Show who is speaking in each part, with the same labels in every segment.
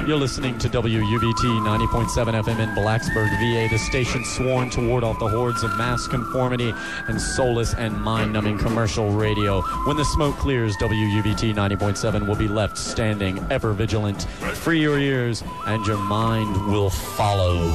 Speaker 1: You're listening to WUBT 90.7 FM in Blacksburg, VA, the station sworn to ward off the hordes of mass conformity and soulless and mind-numbing commercial radio. When the smoke clears, WUBT 90.7 will be left standing, ever vigilant. Free your ears, and your mind will follow.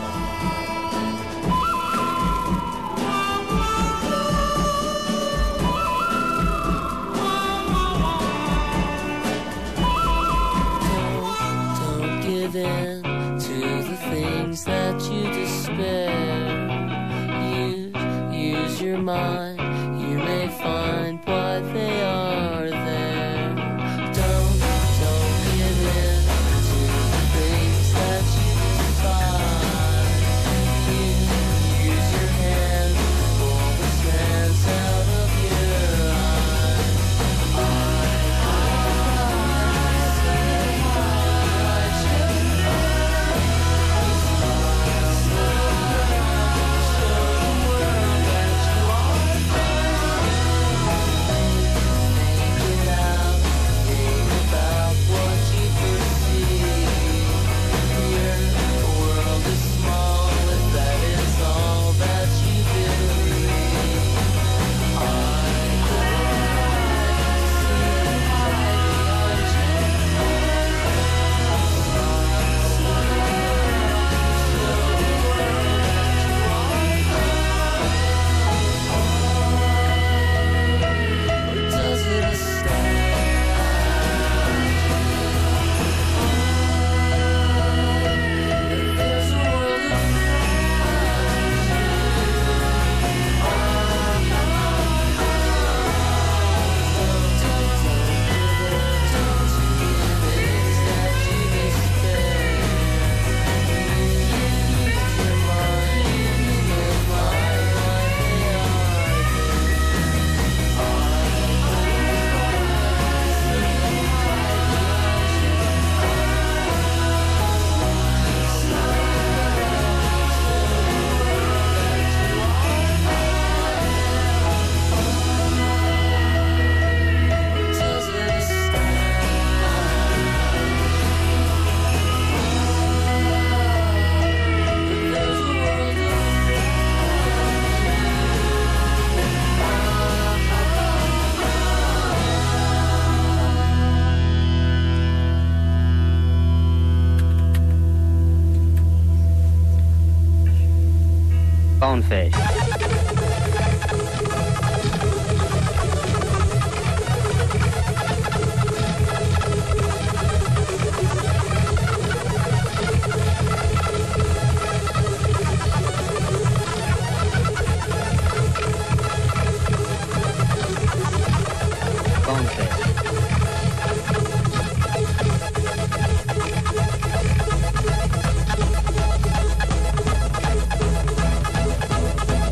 Speaker 2: In to the things that you despair. Use your mind, you may find what they are there. Don't give in to the things that you despise. Use your hand, pull the sands out of your eyes.
Speaker 3: Bonefish.
Speaker 2: Bonefish.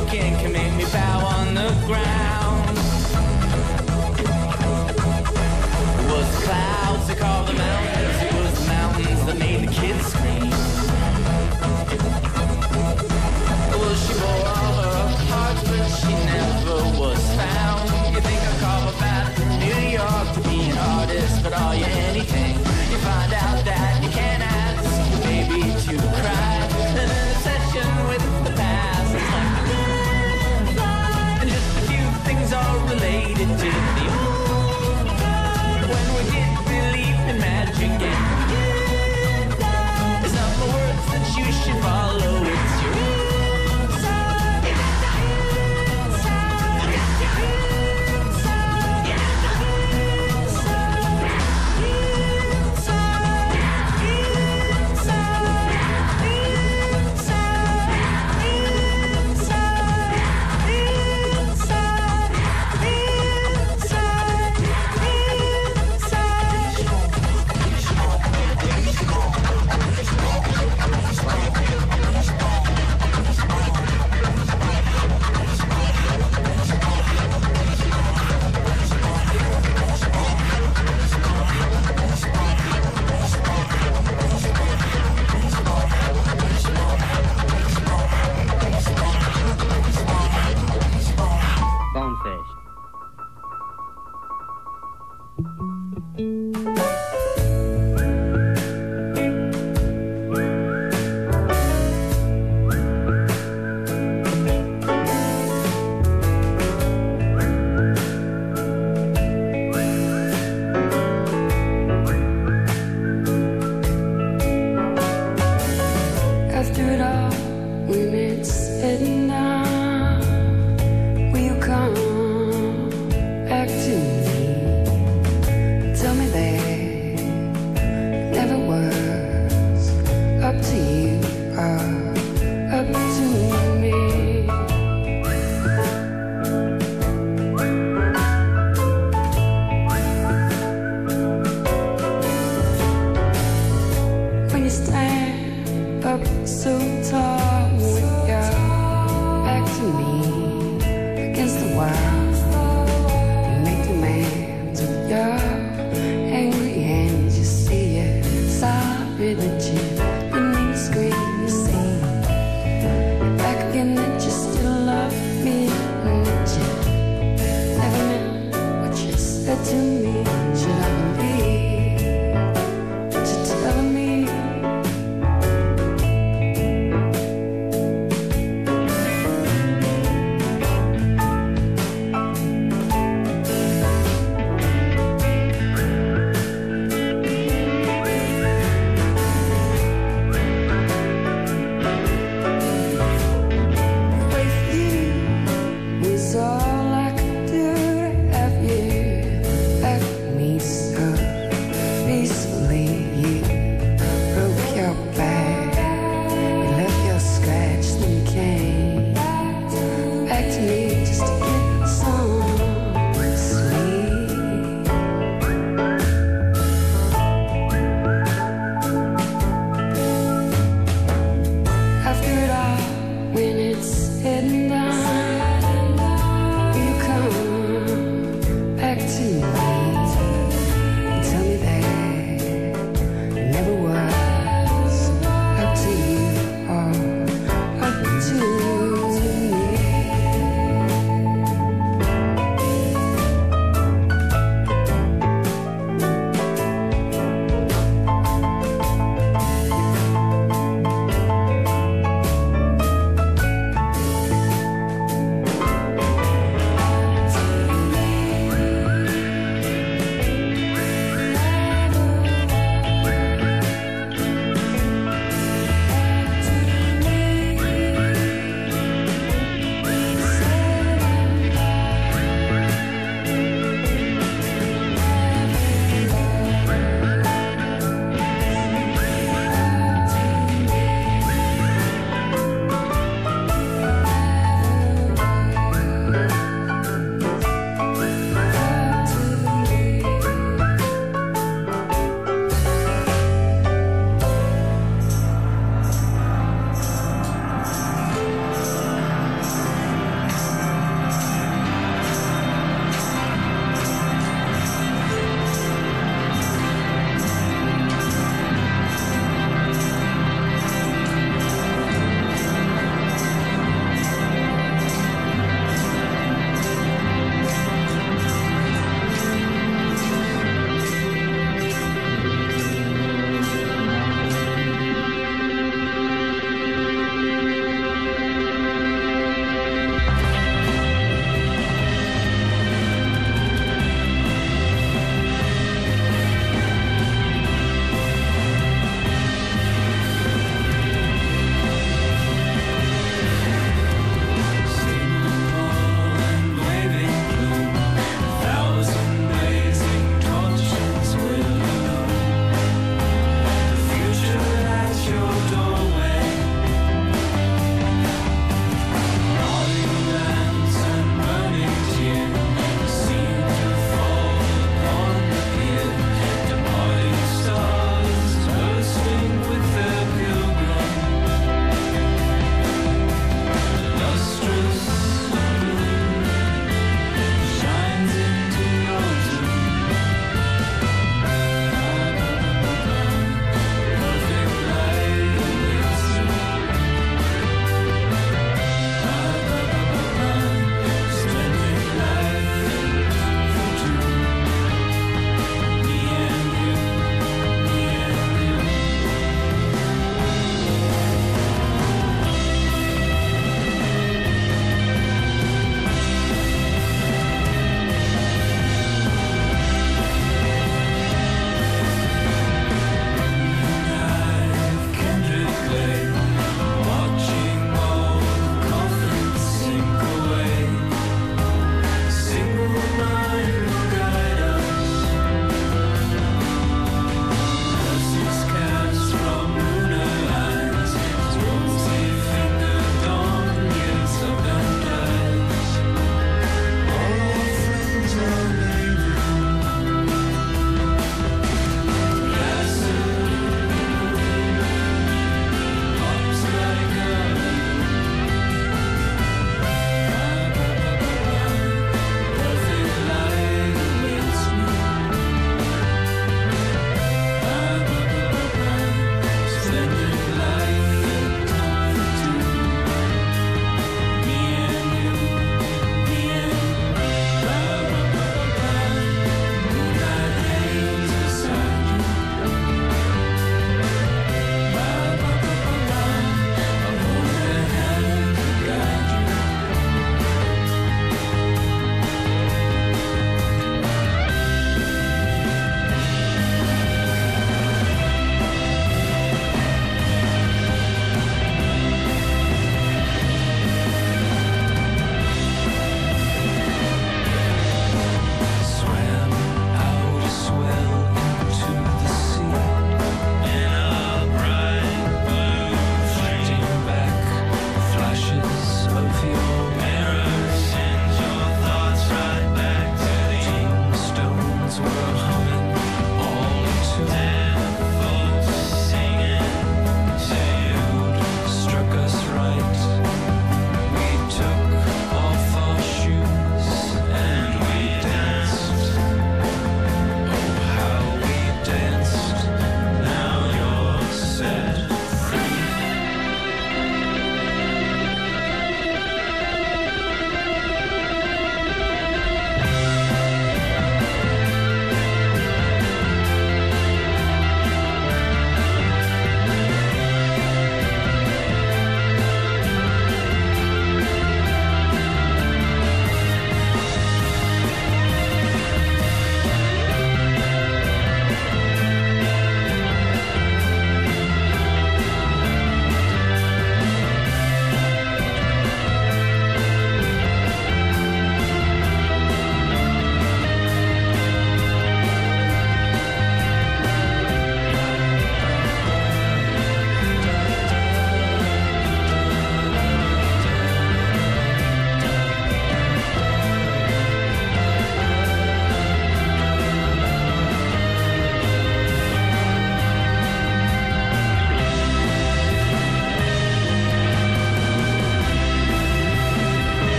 Speaker 3: broken can make me bow on the ground. It was the clouds that carved the mountains. It was the mountains that made the kids scream. Well, she bore all her hearts, but she never was found. You think I'll call her back from New York to be an artist, but are you anything? You find out that you can't ask your baby to cry. And an obsession with the past is like and just a few things are related to the old time. When we did believe in magic and it's not the words that you should follow, it's your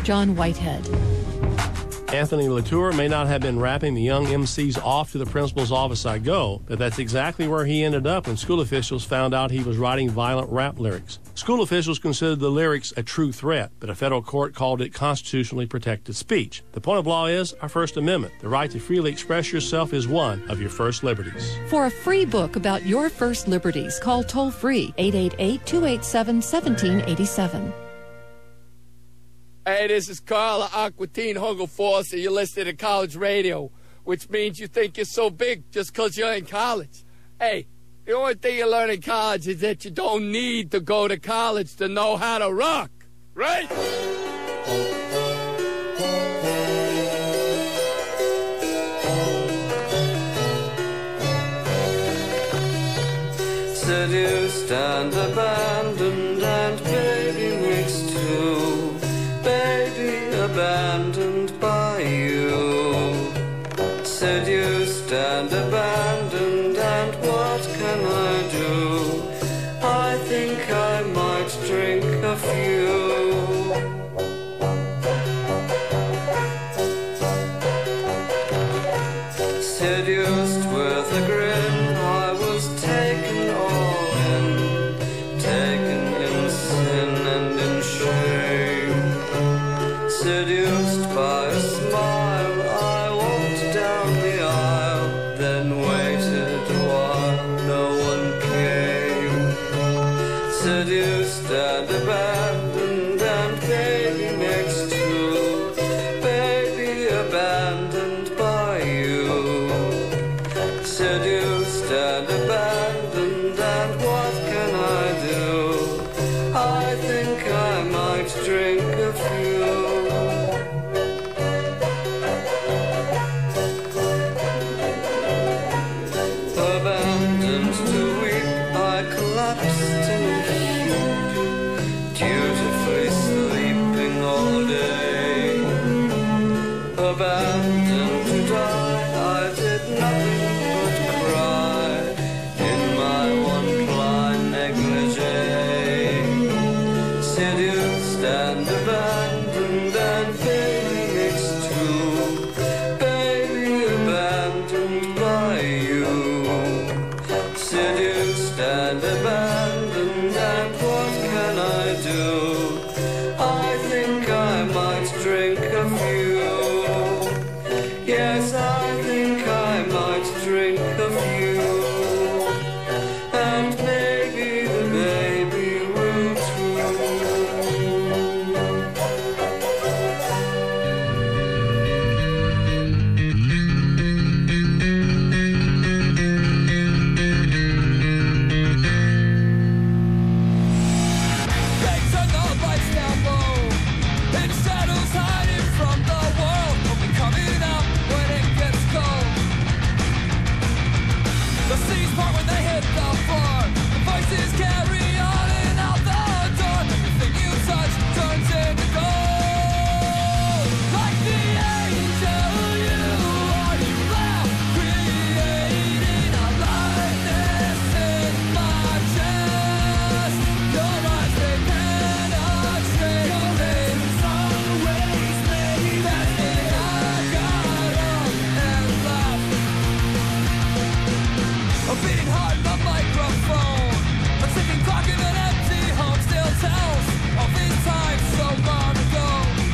Speaker 4: John Whitehead.
Speaker 5: Anthony Latour may not have been rapping the young MCs off to the principal's office I go, but that's exactly where he ended up when school officials found out he was writing violent rap lyrics. School officials considered the lyrics a true threat, but a federal court called it constitutionally protected speech. The point of law is our First Amendment. The right to freely express yourself is one of your first liberties.
Speaker 4: For a free book about your first liberties, call toll-free 888-287-1787.
Speaker 6: Hey, this is Carla Aquatine Hungerforce, and you're listening to college radio, which means you think you're so big just because you're in college. Hey, the only thing you learn in college is that you don't need to go to college to know how to rock, right?
Speaker 7: Seduced and abandoned and baby next to baby abandoned by you. Seduced and abandoned, and what can I do? I think I might drink a few. Seduced with a grin, I was taken all in, taken in sin and in shame. Seduced by a smile, I walked down the aisle, then waited while no one came. Seduced and abandoned, and baby next to baby abandoned by you. Seduced and abandoned, and what can I do? I think I might drink a few. Abandoned to weep, I collapsed in a heap, dutifully sleeping all day. Abandoned to die, I did nothing but cry in my one-ply negligee. Seduced and abandoned, and baby next to baby abandoned by you. Seduced and abandoned, and what can I do? I think I might drink a few. Yes, I think I might drink a few. And maybe the baby will too.
Speaker 3: They turn the lights down low, and shadows hiding from the world will be coming out when it gets cold. The seas part when they hit the floor. The voices carry on and out the door. Everything you touch turns into gold. Like the angel you are, you laugh, creating a lightness in my chest. Your eyes, they penetrate. Your lips always made. That's when I got up and left. A beating heart in the microphone. A ticking clock in an empty home still tells of his time so long ago.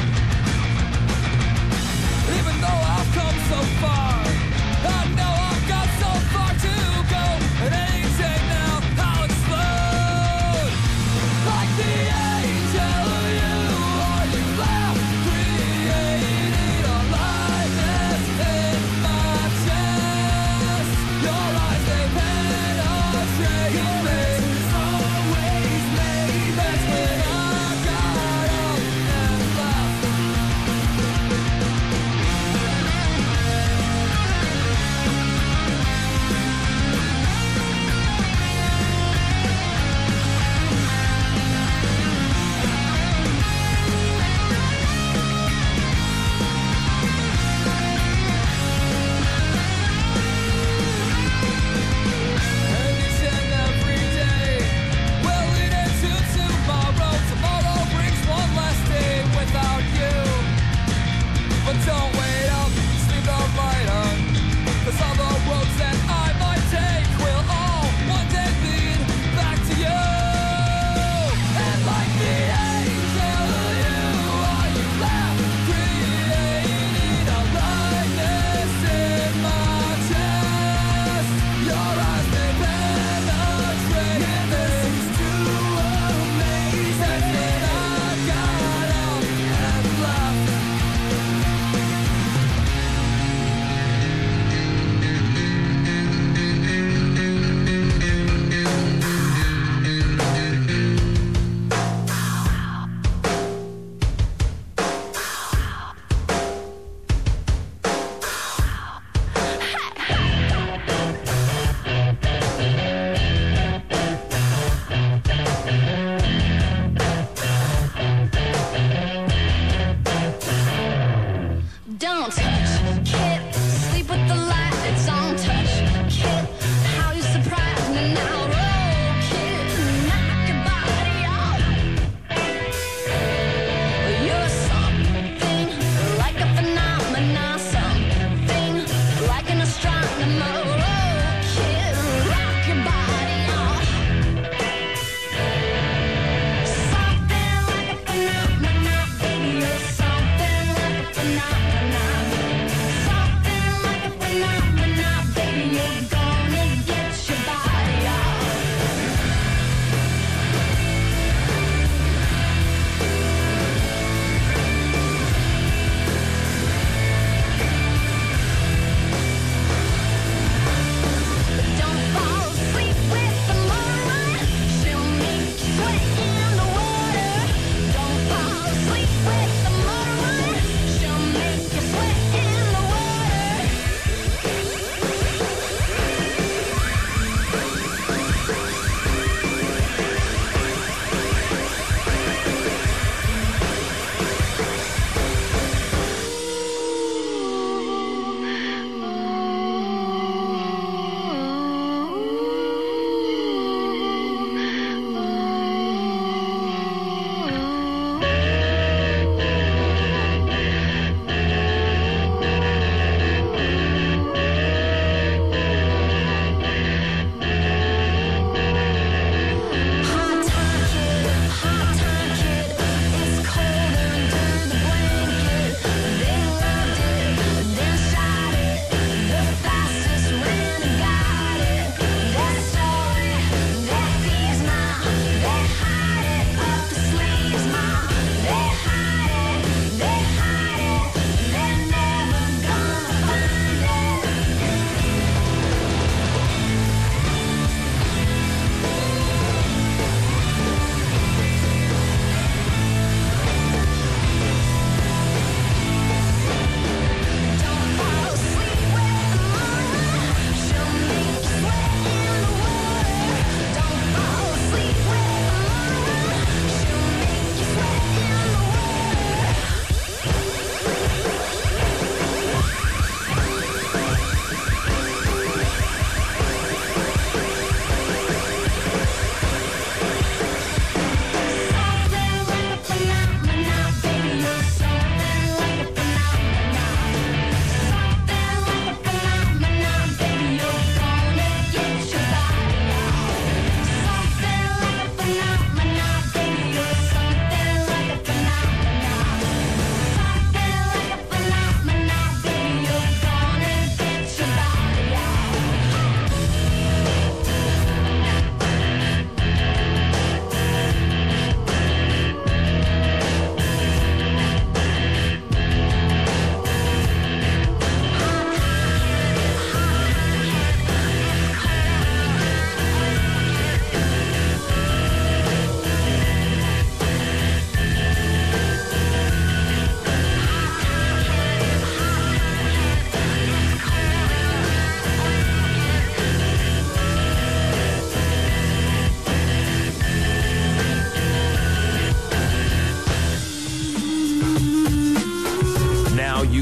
Speaker 3: Even though I've come so far, I know I've got so far to go. And any day now I'll explode. Like the angel you are, you laugh, creating a lightness in my chest. Your eyes, they penetrate. Your lips always made. That's when I got up and left.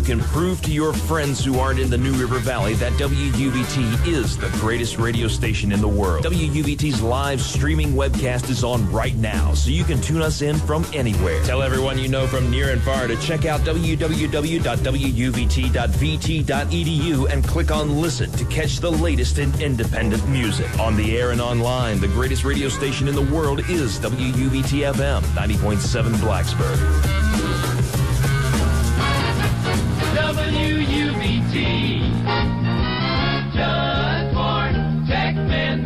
Speaker 8: can prove to your friends who aren't in the New River Valley that WUBT is the greatest radio station in the world. WUBT's live streaming webcast is on right now, so you can tune us in from anywhere. Tell everyone you know from near and far to check out www.wuvt.vt.edu and click on Listen to catch the latest in independent music. On the air and online, the greatest radio station in the world is WUBT-FM 90.7 Blacksburg.
Speaker 3: WUBT, just for tech men.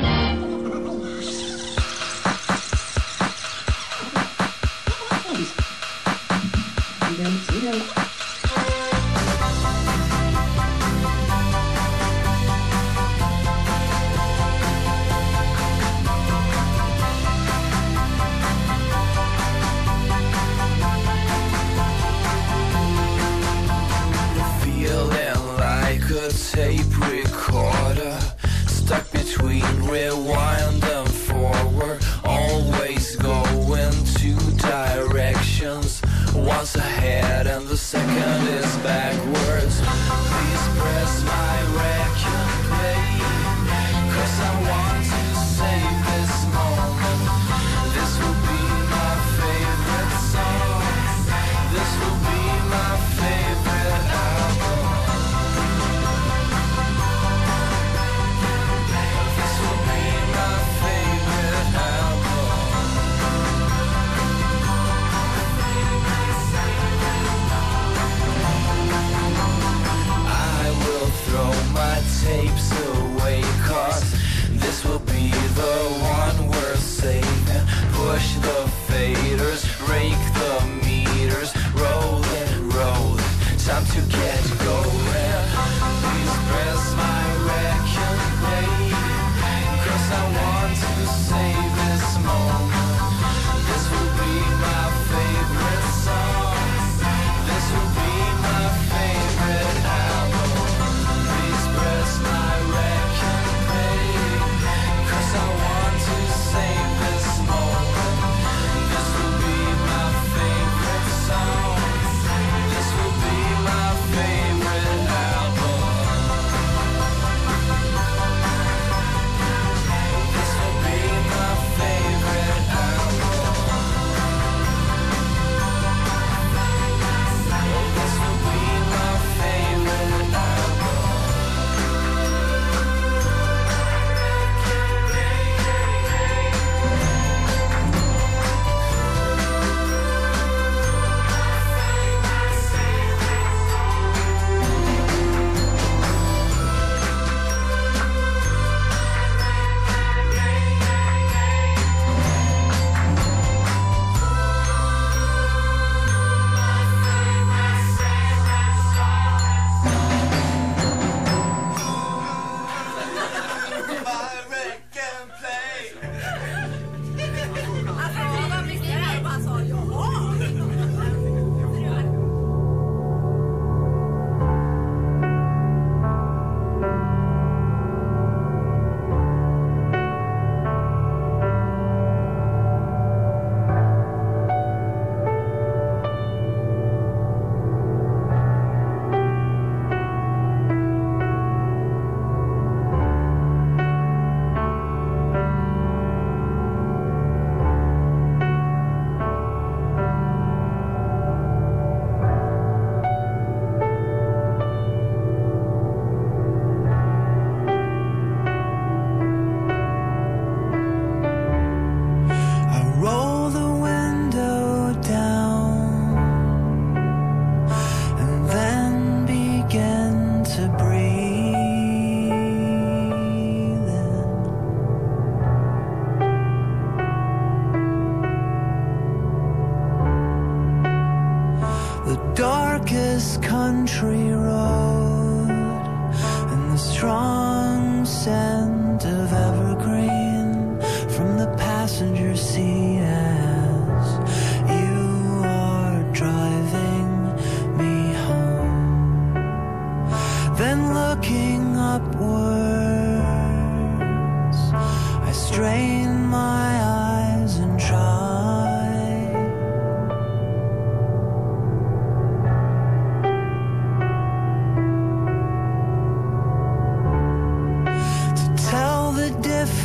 Speaker 7: Tape recorder stuck between rewind and forward, always going two directions, one's ahead and the second is backwards. Please press my record play, 'cause I want to save this moment. This will be my favorite song, this will be my favorite album. My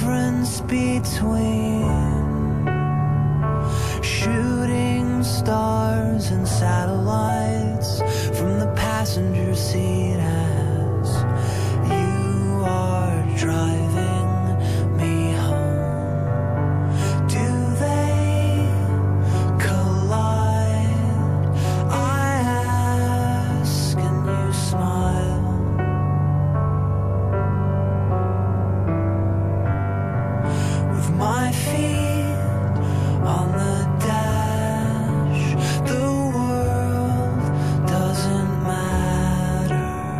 Speaker 9: difference between shooting stars and satellites from the passenger seat as you are driving me home. Do they collide? I ask and you smile. With my feet on the dash, the world doesn't matter.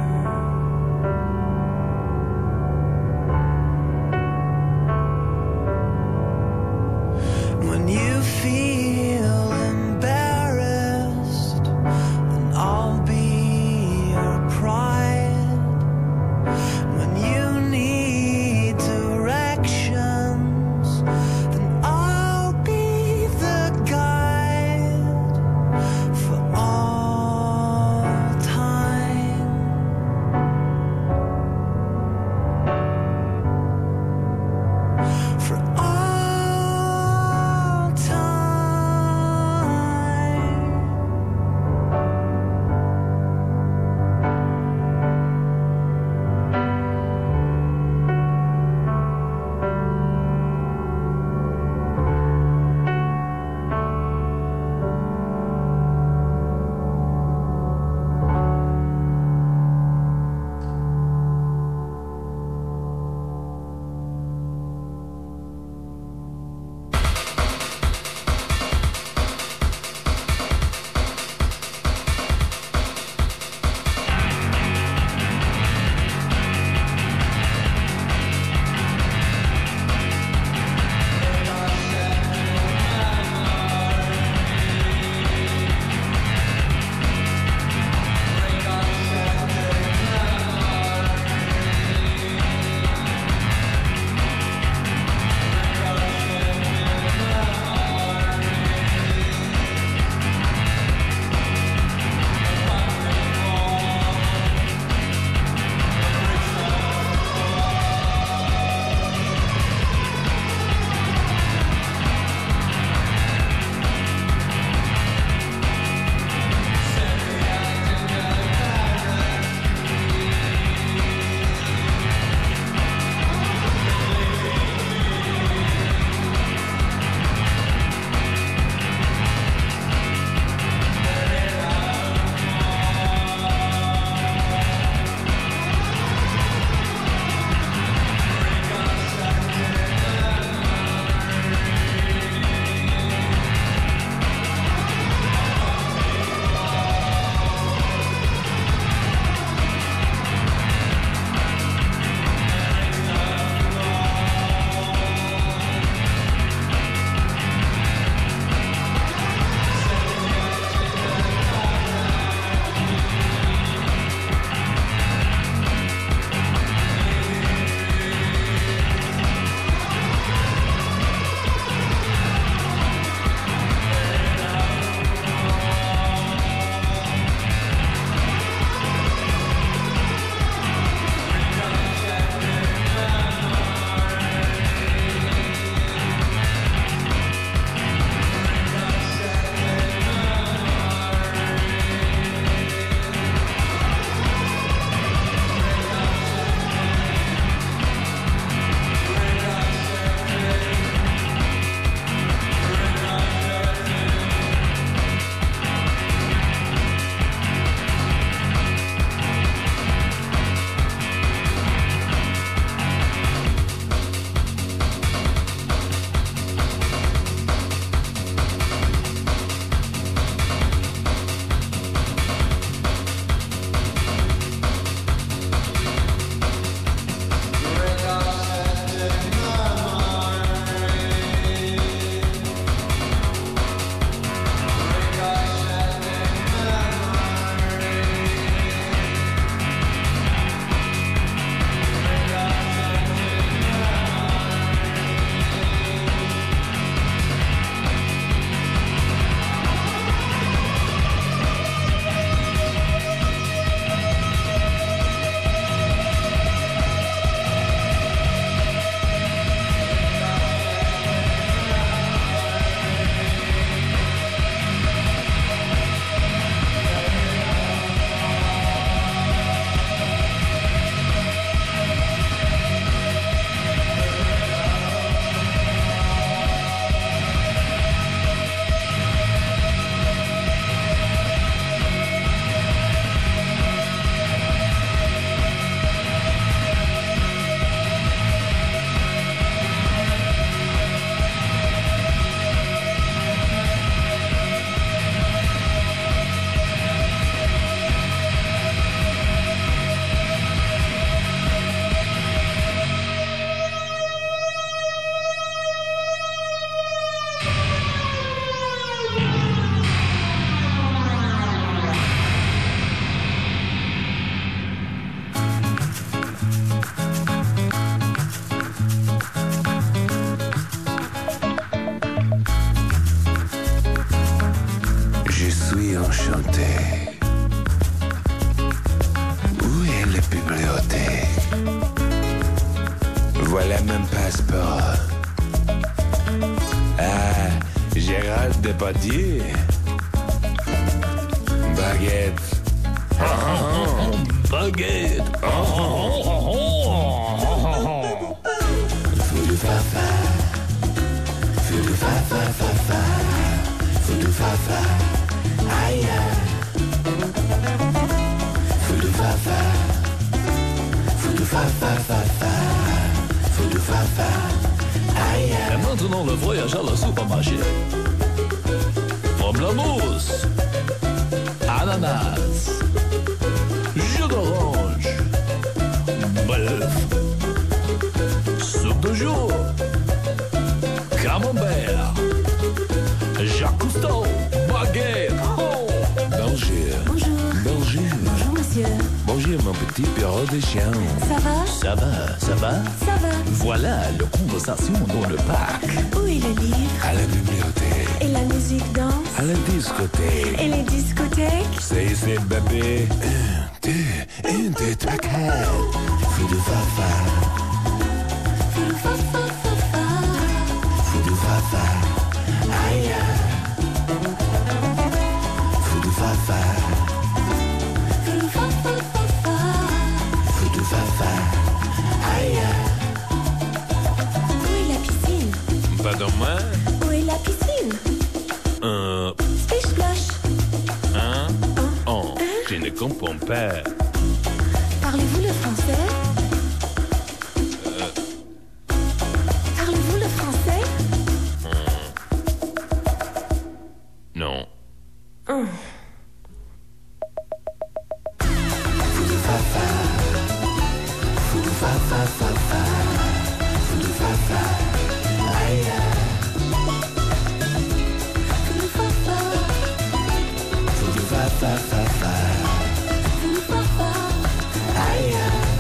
Speaker 10: le même passeport. Ah, Gérald Depardieu. Baguette. Baguette. Fudu fafa. Fudu fafa fafa. Fudu fafa. Aïe. Fudu fafa. Fudu fafa fafa. Fudu fafa. Aïe.
Speaker 11: Et maintenant le voyage à la supermarché. Pamplemousse. Ananas. Jus d'orange. Bœuf. Soupe de jour. Camembert. Jacques Cousteau. Baguette. Oh.
Speaker 10: Bonjour.
Speaker 12: Bonjour.
Speaker 10: Bonjour.
Speaker 12: Bonjour, monsieur.
Speaker 10: Bonjour, mon petit perro de chien.
Speaker 12: Ça va?
Speaker 11: Ça va, ça va?
Speaker 12: Ça va.
Speaker 11: Voilà la conversation dans le parc.
Speaker 12: Où est le livre?
Speaker 10: À la bibliothèque.
Speaker 12: Et la musique danse?
Speaker 10: À la discothèque.
Speaker 12: Et les discothèques?
Speaker 10: C'est ici, bébé. 1, 2, 3, 4. Fudu fafa.
Speaker 12: Fudu fafa fafa.
Speaker 10: Fudu fafa. Aïe. Fudu fafa.
Speaker 12: Fudu fafa fafa.
Speaker 10: Fudu fafa. Aïe.
Speaker 12: Où est la piscine?
Speaker 10: Pardon, moi?
Speaker 12: Où est la piscine? Splish splash.
Speaker 10: Oh, je ne comprends pas.
Speaker 12: Parlez-vous le français? Parlez-vous le français?
Speaker 10: Non.
Speaker 12: Fudu
Speaker 10: fafa. Fudu fafa fafa. Fudu fafa. Aïe.
Speaker 12: Fudu fafa.
Speaker 10: Fudu fafa fafa.
Speaker 12: Fudu fafa.
Speaker 10: Aïe.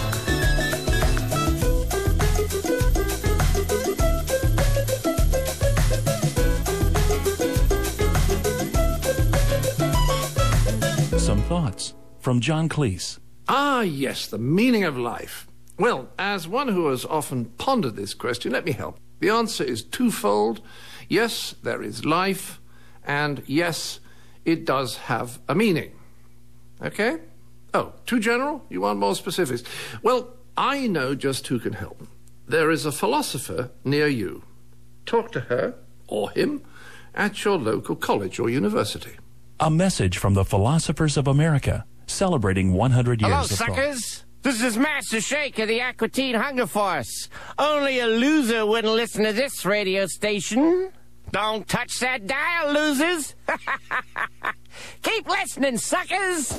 Speaker 13: Some thoughts from John Cleese.
Speaker 14: Ah, yes, the meaning of life. Well, as one who has often pondered this question, let me help. The answer is twofold. Yes, there is life, and yes, it does have a meaning. Okay? Oh, too general? You want more specifics? Well, I know just who can help. There is a philosopher near you. Talk to her, or him, at your local college or university.
Speaker 13: A message from the Philosophers of America, celebrating 100 years
Speaker 15: Hello,
Speaker 13: of thought.
Speaker 15: suckers. This is Master Shake of the Aquatine Hunger Force. Only a loser wouldn't listen to this radio station. Don't touch that dial, losers. Keep listening, suckers.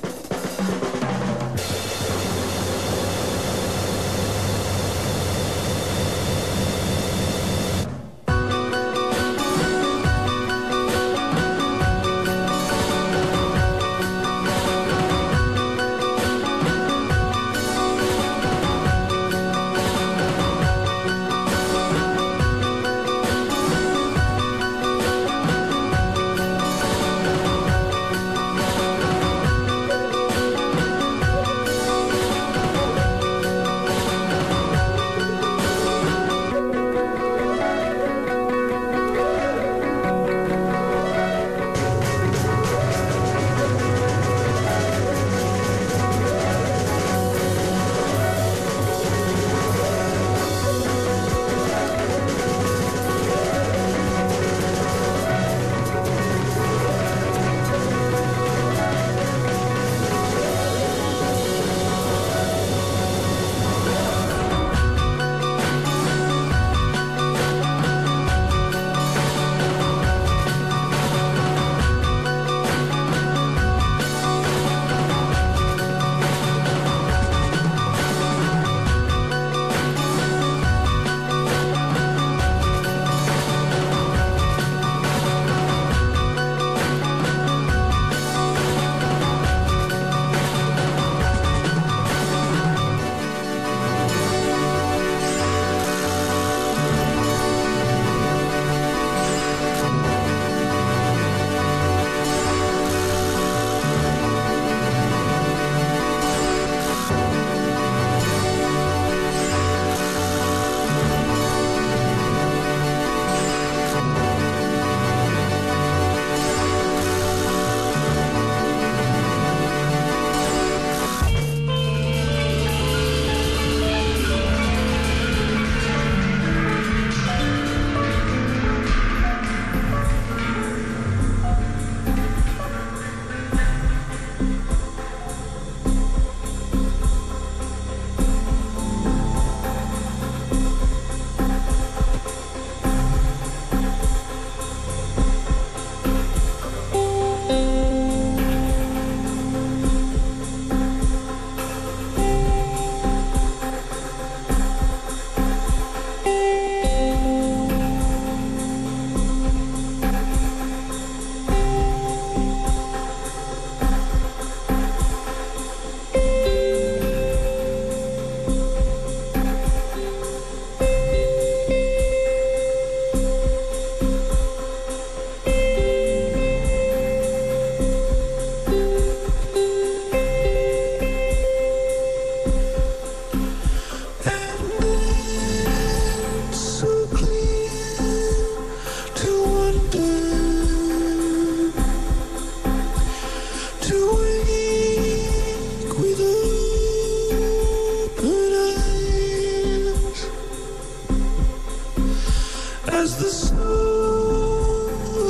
Speaker 10: as the snow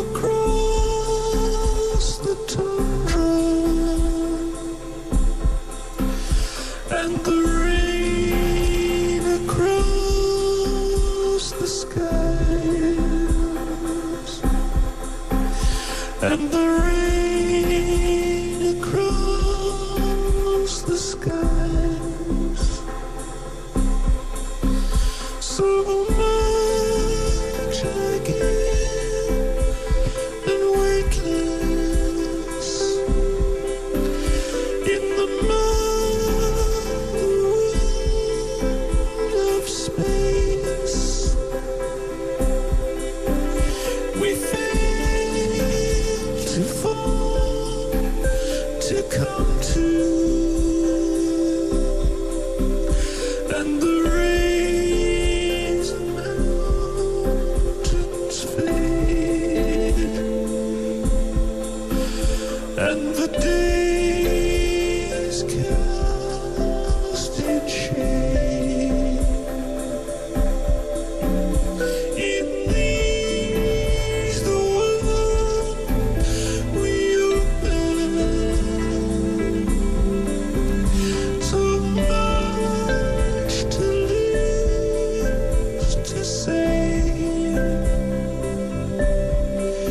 Speaker 10: across the tundra and the rain across the skies and the rain across the skies. So much again and weightless in the mud of space. We fail to fall, to come to, and the rain